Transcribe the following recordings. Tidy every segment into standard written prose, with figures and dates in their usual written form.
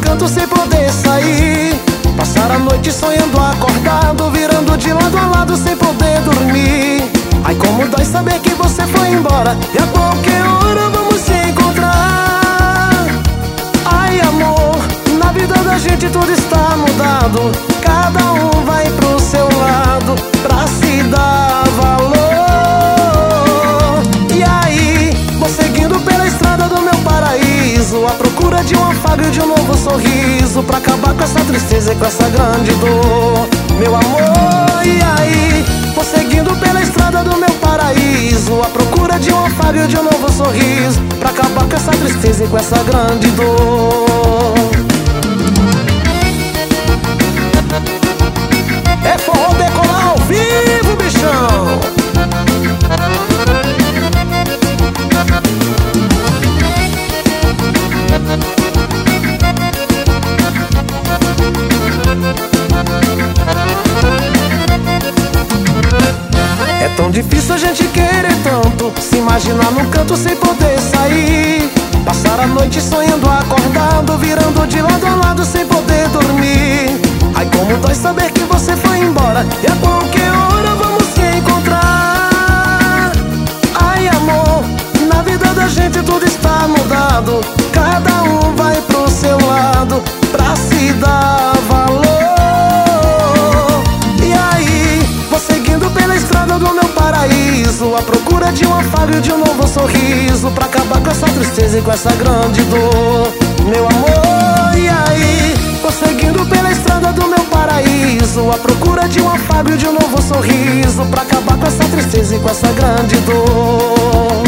canto sem poder sair, passar a noite sonhando acordado, virando de lado a lado sem poder dormir. Ai, como dói saber que você foi embora e a qualquer hora vamos se encontrar. Ai, amor, na vida da gente tudo está mudado, cada um vai pro seu lado pra se dar valor. E aí, vou seguindo pela estrada do meu paraíso, à procura de um afago e de um novo sorriso, pra acabar com essa tristeza e com essa grande dor, meu amor. E aí, vou seguindo pela estrada do meu paraíso, à procura de um afago e de um novo sorriso, pra acabar com essa tristeza e com essa grande dor. É forró decolar ao vivo, bichão! É tão difícil a gente querer tanto, se imaginar num canto sem poder sair, passar a noite sonhando acordado, virando de lado a lado sem poder dormir. Ai, como dói saber que você foi embora e a qualquer hora vamos se encontrar. Ai, amor, na vida da gente tudo está mudado, cada um vai pro seu lado pra se dar valor. E aí, vou seguindo pela estrada do meu paraíso, à procura de um afago e de um novo sorriso, pra acabar com essa tristeza e com essa grande dor, meu amor. E aí, vou seguindo pela estrada do meu paraíso, à procura de um afago e de um novo sorriso, pra acabar com essa tristeza e com essa grande dor.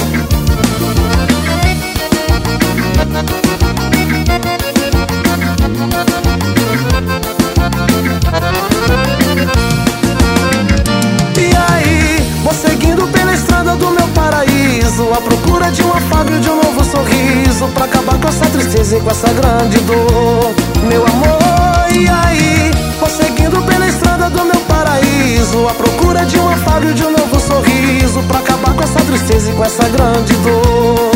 E aí, vou seguindo pela estrada do meu paraíso, à procura de um afago e de um novo sorriso, pra acabar com essa tristeza e com essa grande dor, meu amor. E aí, vou seguindo pela estrada do meu paraíso, à procura de um afago e de um novo sorriso, pra acabar com essa tristeza e com essa grande dor.